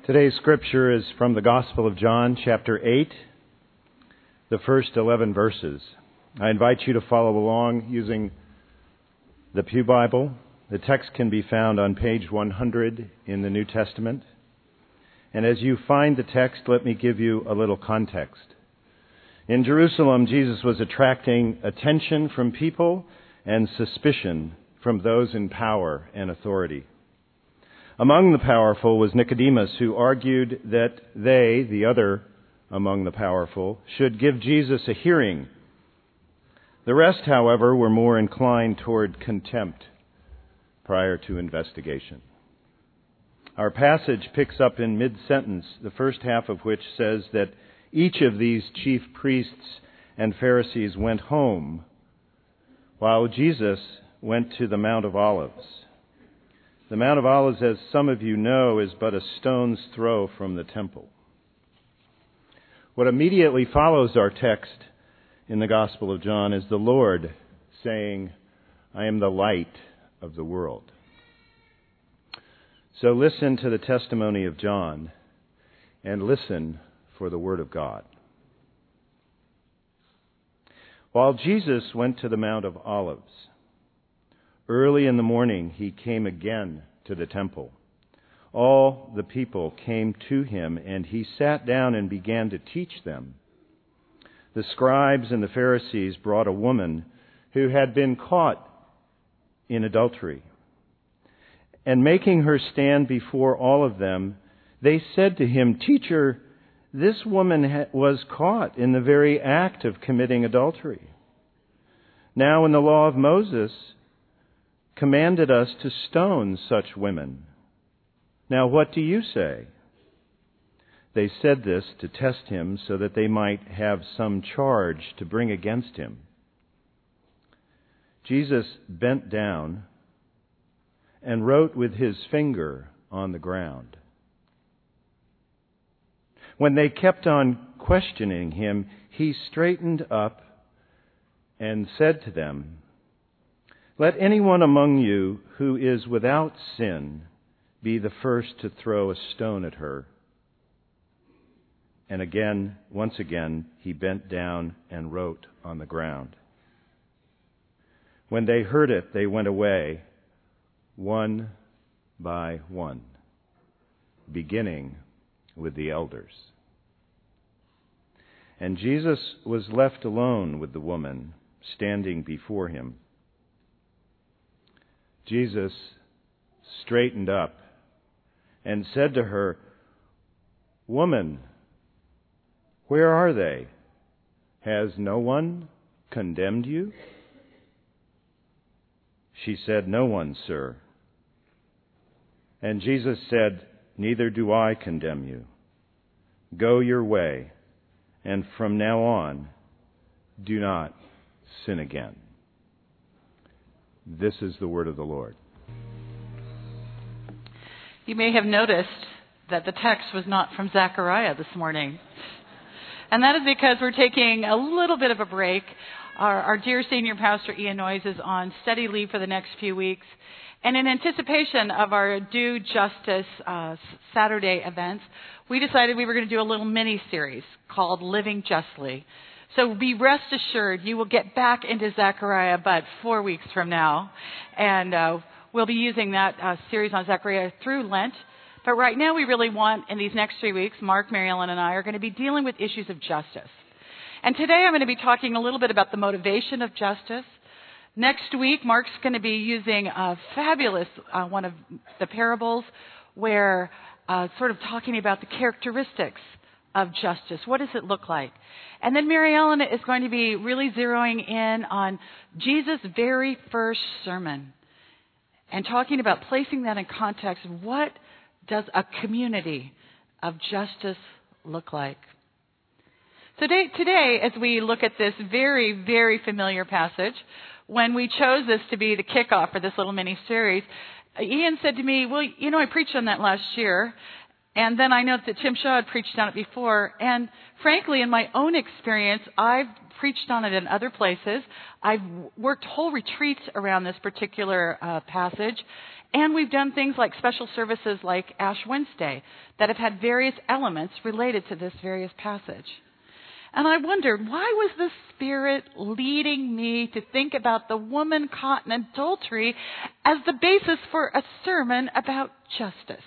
Today's scripture is from the Gospel of John, chapter 8, the first 11 verses. I invite you to follow along using the Pew Bible. The text can be found on page 100 in the New Testament. And as you find the text, let me give you a little context. In Jerusalem, Jesus was attracting attention from people and suspicion from those in power and authority. Among the powerful was Nicodemus, who argued that they, the other among the powerful, should give Jesus a hearing. The rest, however, were more inclined toward contempt prior to investigation. Our passage picks up in mid-sentence, the first half of which says that each of these chief priests and Pharisees went home, while Jesus went to the Mount of Olives. The Mount of Olives, as some of you know, is but a stone's throw from the temple. What immediately follows our text in the Gospel of John is the Lord saying, "I am the light of the world." So listen to the testimony of John and listen for the Word of God. While Jesus went to the Mount of Olives, early in the morning he came again to the temple. All the people came to him, and he sat down and began to teach them. The scribes and the Pharisees brought a woman who had been caught in adultery. And making her stand before all of them, they said to him, "Teacher, this woman was caught in the very act of committing adultery. Now in the law of Moses commanded us to stone such women. Now what do you say?" They said this to test him so that they might have some charge to bring against him. Jesus bent down and wrote with his finger on the ground. When they kept on questioning him, he straightened up and said to them, "Let anyone among you who is without sin be the first to throw a stone at her." And once again, he bent down and wrote on the ground. When they heard it, they went away, one by one, beginning with the elders. And Jesus was left alone with the woman standing before him. Jesus straightened up and said to her, "Woman, where are they? Has no one condemned you?" She said, "No one, sir." And Jesus said, "Neither do I condemn you. Go your way, and from now on, do not sin again." This is the word of the Lord. You may have noticed that the text was not from Zechariah this morning. And that is because we're taking a little bit of a break. Our dear senior pastor, Ian Noyes, is on study leave for the next few weeks. And in anticipation of our Do Justice Saturday events, we decided we were going to do a little mini-series called Living Justly. So be rest assured, you will get back into Zechariah about 4 weeks from now. And we'll be using that series on Zechariah through Lent. But right now we really want, in these next 3 weeks, Mark, Mary Ellen, and I are going to be dealing with issues of justice. And today I'm going to be talking a little bit about the motivation of justice. Next week, Mark's going to be using a fabulous one of the parables where sort of talking about the characteristics of justice. What does it look like? And then Mary Ellen is going to be really zeroing in on Jesus' very first sermon and talking about placing that in context. What does a community of justice look like? So today, as we look at this very, very familiar passage, when we chose this to be the kickoff for this little mini-series, Ian said to me, "Well, I preached on that last year, and then I know that Tim Shaw had preached on it before, and frankly, in my own experience, I've preached on it in other places. I've worked whole retreats around this particular passage, And we've done things like special services like Ash Wednesday that have had various elements related to this various passage. And I wondered, why was the Spirit leading me to think about the woman caught in adultery as the basis for a sermon about justice?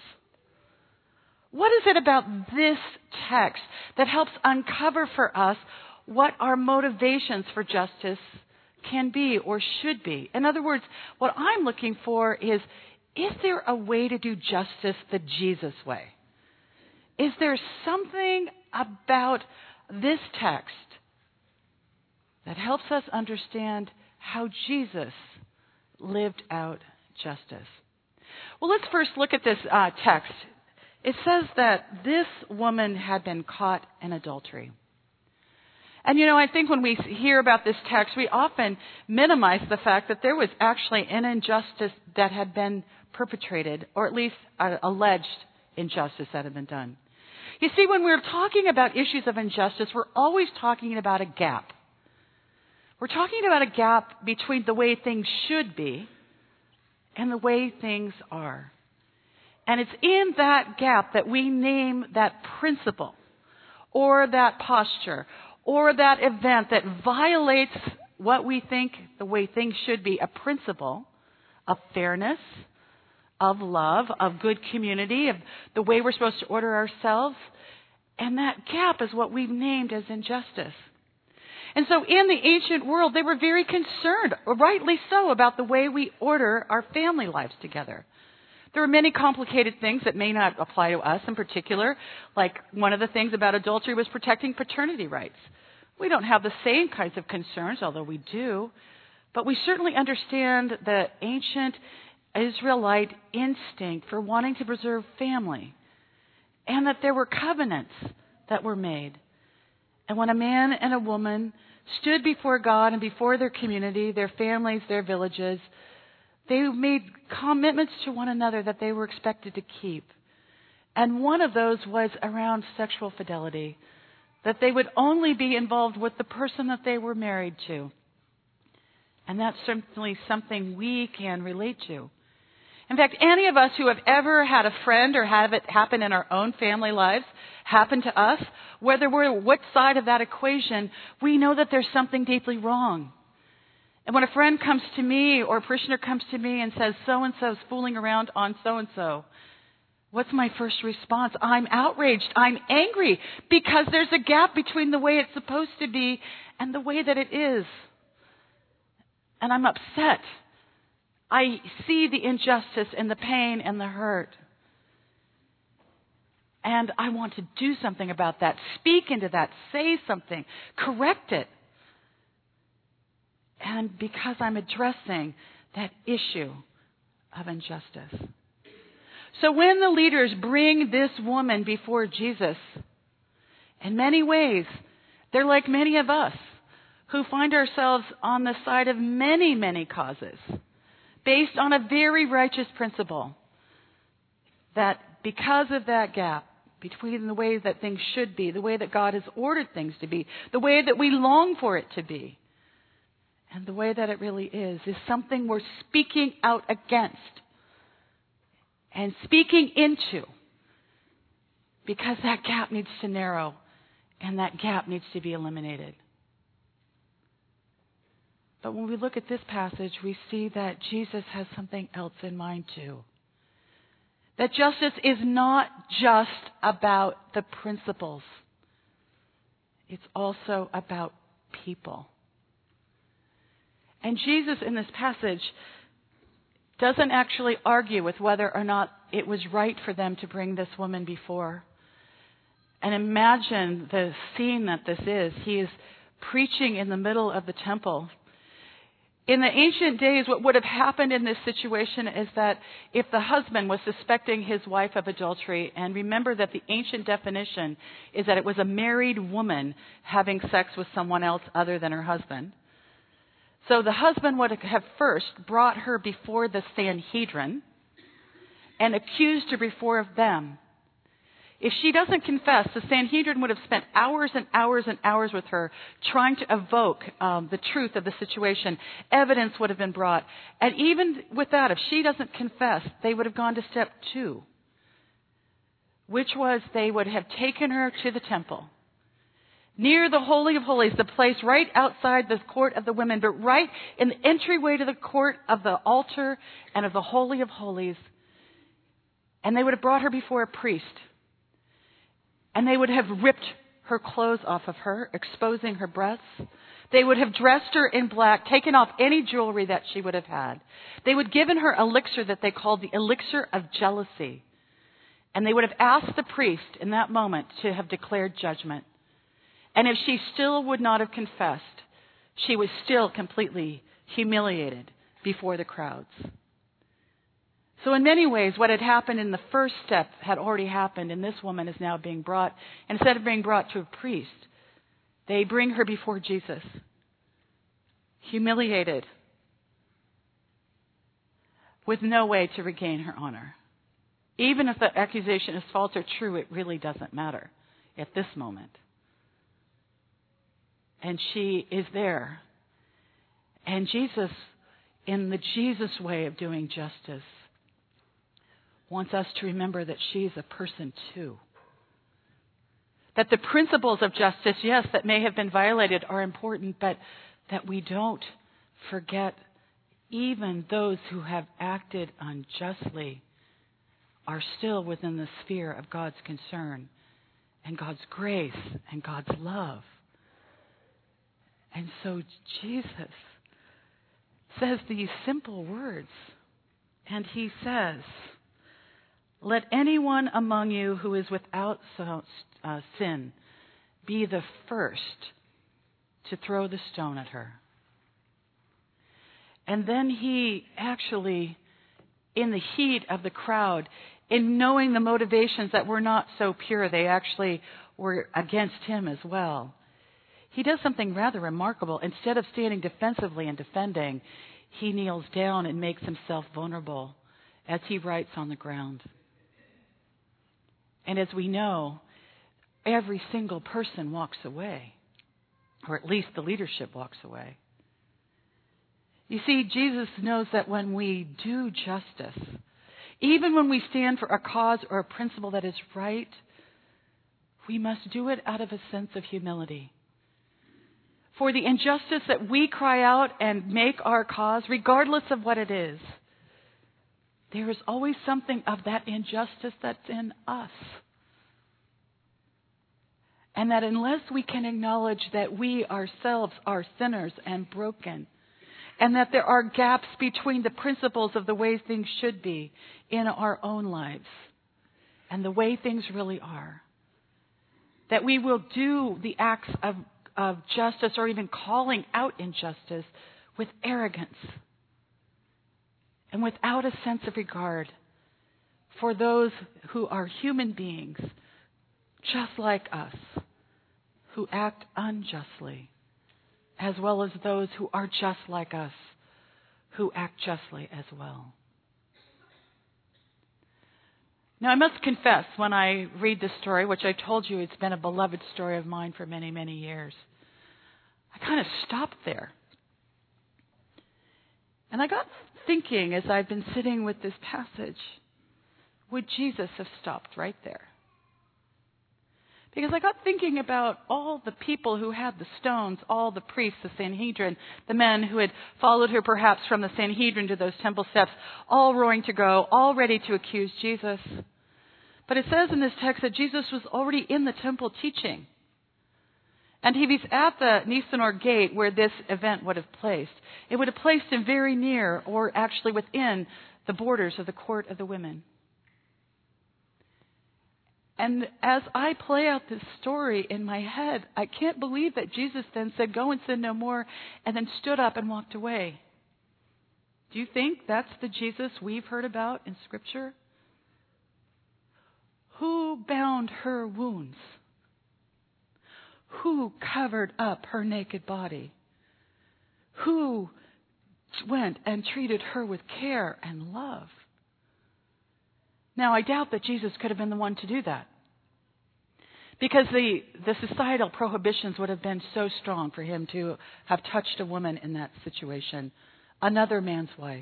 What is it about this text that helps uncover for us what our motivations for justice can be or should be? In other words, what I'm looking for is there a way to do justice the Jesus way? Is there something about this text that helps us understand how Jesus lived out justice? Well, let's first look at this text. It says that this woman had been caught in adultery. And I think when we hear about this text, we often minimize the fact that there was actually an injustice that had been perpetrated, or at least alleged injustice that had been done. You see, when we're talking about issues of injustice, we're always talking about a gap. We're talking about a gap between the way things should be and the way things are. And it's in that gap that we name that principle or that posture or that event that violates what we think the way things should be, a principle of fairness, of love, of good community, of the way we're supposed to order ourselves. And that gap is what we've named as injustice. And so in the ancient world, they were very concerned, rightly so, about the way we order our family lives together. There are many complicated things that may not apply to us in particular, like one of the things about adultery was protecting paternity rights. We don't have the same kinds of concerns, although we do, but we certainly understand the ancient Israelite instinct for wanting to preserve family, and that there were covenants that were made. And when a man and a woman stood before God and before their community, their families, their villages, they made commitments to one another that they were expected to keep. And one of those was around sexual fidelity, that they would only be involved with the person that they were married to. And that's certainly something we can relate to. In fact, any of us who have ever had a friend or have it happen in our own family lives happen to us, whether we're what side of that equation, we know that there's something deeply wrong. And when a friend comes to me or a parishioner comes to me and says, so-and-so's fooling around on so-and-so, what's my first response? I'm outraged. I'm angry because there's a gap between the way it's supposed to be and the way that it is. And I'm upset. I see the injustice and the pain and the hurt. And I want to do something about that, speak into that, say something, correct it. And because I'm addressing that issue of injustice. So when the leaders bring this woman before Jesus, in many ways, they're like many of us who find ourselves on the side of many, many causes, based on a very righteous principle that because of that gap between the way that things should be, the way that God has ordered things to be, the way that we long for it to be, and the way that it really is something we're speaking out against and speaking into, because that gap needs to narrow and that gap needs to be eliminated. But when we look at this passage, we see that Jesus has something else in mind too. That justice is not just about the principles. It's also about people. And Jesus in this passage doesn't actually argue with whether or not it was right for them to bring this woman before. And imagine the scene that this is. He is preaching in the middle of the temple. In the ancient days, what would have happened in this situation is that if the husband was suspecting his wife of adultery, and remember that the ancient definition is that it was a married woman having sex with someone else other than her husband. So the husband would have first brought her before the Sanhedrin and accused her before of them. If she doesn't confess, the Sanhedrin would have spent hours and hours and hours with her trying to evoke the truth of the situation. Evidence would have been brought. And even with that, if she doesn't confess, they would have gone to step 2, which was they would have taken her to the temple, near the Holy of Holies, the place right outside the court of the women, but right in the entryway to the court of the altar and of the Holy of Holies. And they would have brought her before a priest. And they would have ripped her clothes off of her, exposing her breasts. They would have dressed her in black, taken off any jewelry that she would have had. They would have given her elixir that they called the elixir of jealousy. And they would have asked the priest in that moment to have declared judgment. And if she still would not have confessed, she was still completely humiliated before the crowds. So in many ways, what had happened in the first step had already happened, and this woman is now being brought. And instead of being brought to a priest, they bring her before Jesus, humiliated, with no way to regain her honor. Even if the accusation is false or true, it really doesn't matter at this moment. And she is there. And Jesus, in the Jesus way of doing justice, wants us to remember that she's a person too. That the principles of justice, yes, that may have been violated are important, but that we don't forget even those who have acted unjustly are still within the sphere of God's concern and God's grace and God's love. And so Jesus says these simple words, and he says, "Let anyone among you who is without sin be the first to throw the stone at her." And then he actually, in the heat of the crowd, in knowing the motivations that were not so pure, they actually were against him as well, he does something rather remarkable. Instead of standing defensively and defending, he kneels down and makes himself vulnerable as he writes on the ground. And as we know, every single person walks away, or at least the leadership walks away. You see, Jesus knows that when we do justice, even when we stand for a cause or a principle that is right, we must do it out of a sense of humility. For the injustice that we cry out and make our cause, regardless of what it is, there is always something of that injustice that's in us. And that unless we can acknowledge that we ourselves are sinners and broken, and that there are gaps between the principles of the way things should be in our own lives and the way things really are, that we will do the acts of justice or even calling out injustice with arrogance and without a sense of regard for those who are human beings just like us, who act unjustly, as well as those who are just like us, who act justly as well. Now, I must confess, when I read this story, which I told you it's been a beloved story of mine for many, many years, I kind of stopped there. And I got thinking as I've been sitting with this passage, would Jesus have stopped right there? Because I got thinking about all the people who had the stones, all the priests, the Sanhedrin, the men who had followed her perhaps from the Sanhedrin to those temple steps, all roaring to go, all ready to accuse Jesus. But it says in this text that Jesus was already in the temple teaching. And he was at the Nicanor gate where this event would have placed. It would have placed him very near, or actually within, the borders of the court of the women. And as I play out this story in my head, I can't believe that Jesus then said, "Go and sin no more," and then stood up and walked away. Do you think that's the Jesus we've heard about in Scripture? Who bound her wounds? Who covered up her naked body? Who went and treated her with care and love? Now, I doubt that Jesus could have been the one to do that. Because the societal prohibitions would have been so strong for him to have touched a woman in that situation, another man's wife.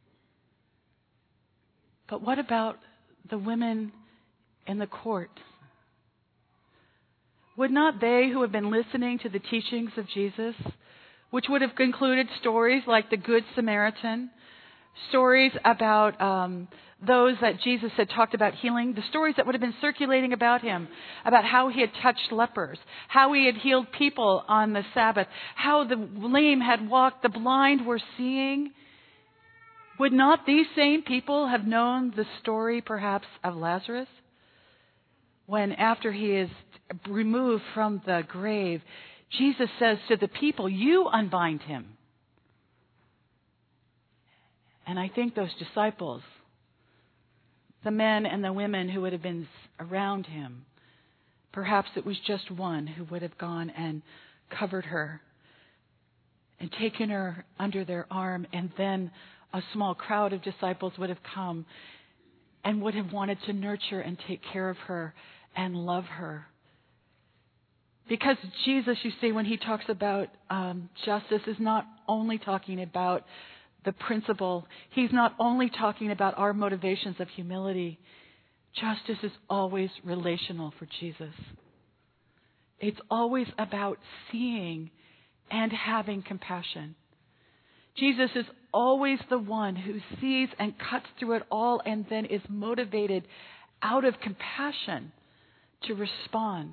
But what about the women in the court? Would not they who have been listening to the teachings of Jesus, which would have included stories like the Good Samaritan, stories about those that Jesus had talked about healing, the stories that would have been circulating about him, about how he had touched lepers, how he had healed people on the Sabbath, how the lame had walked, the blind were seeing. Would not these same people have known the story perhaps of Lazarus? When after he is removed from the grave, Jesus says to the people, "You unbind him." And I think those disciples, the men and the women who would have been around him, perhaps it was just one who would have gone and covered her and taken her under their arm, and then a small crowd of disciples would have come and would have wanted to nurture and take care of her and love her. Because Jesus, you see, when he talks about justice, is not only talking about the principle. He's not only talking about our motivations of humility. Justice is always relational for Jesus. It's always about seeing and having compassion. Jesus is always the one who sees and cuts through it all and then is motivated out of compassion to respond.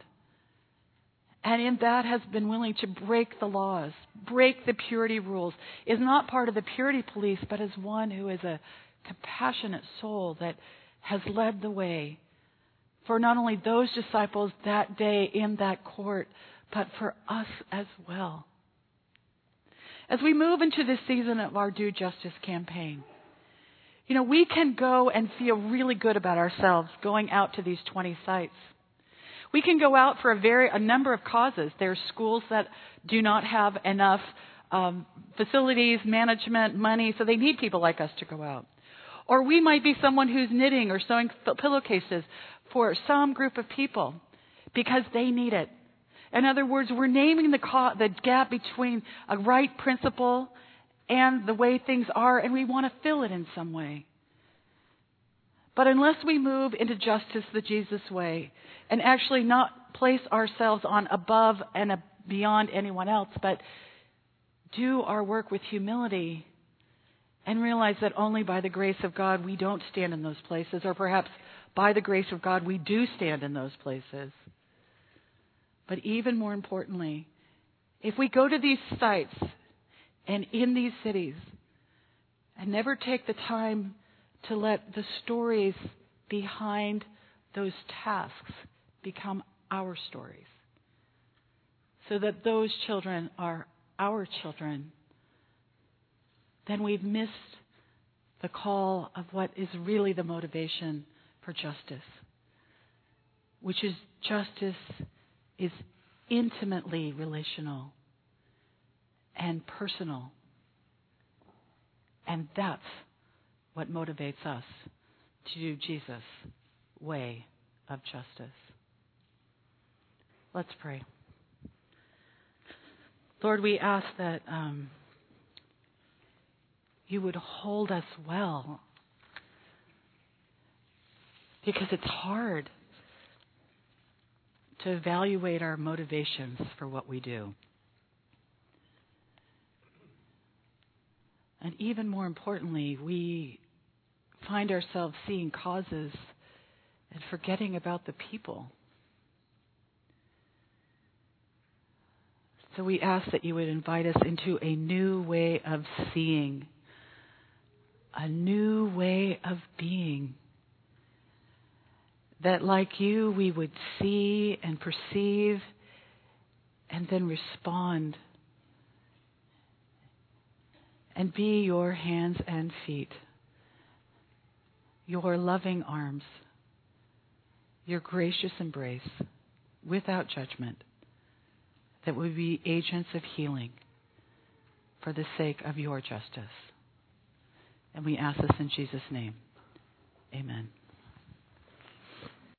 And in that has been willing to break the laws, break the purity rules, is not part of the purity police, but is one who is a compassionate soul that has led the way for not only those disciples that day in that court, but for us as well. As we move into this season of our Do Justice campaign, we can go and feel really good about ourselves going out to these 20 sites. We can go out for a number of causes. There's schools that do not have enough facilities, management, money, so they need people like us to go out. Or we might be someone who's knitting or sewing pillowcases for some group of people because they need it. In other words, we're naming the gap between a right principle and the way things are, and we want to fill it in some way. But unless we move into justice the Jesus way and actually not place ourselves on above and beyond anyone else, but do our work with humility and realize that only by the grace of God we don't stand in those places, or perhaps by the grace of God we do stand in those places. But even more importantly, if we go to these sites and in these cities and never take the time to let the stories behind those tasks become our stories, so that those children are our children, then we've missed the call of what is really the motivation for justice, which is justice is intimately relational and personal. And that's what motivates us to do Jesus' way of justice. Let's pray. Lord, we ask that you would hold us well, because it's hard to evaluate our motivations for what we do. And even more importantly, we find ourselves seeing causes and forgetting about the people. So we ask that you would invite us into a new way of seeing, a new way of being. That like you, we would see and perceive and then respond and be your hands and feet, your loving arms, your gracious embrace without judgment, that would be agents of healing for the sake of your justice. And we ask this in Jesus' name. Amen.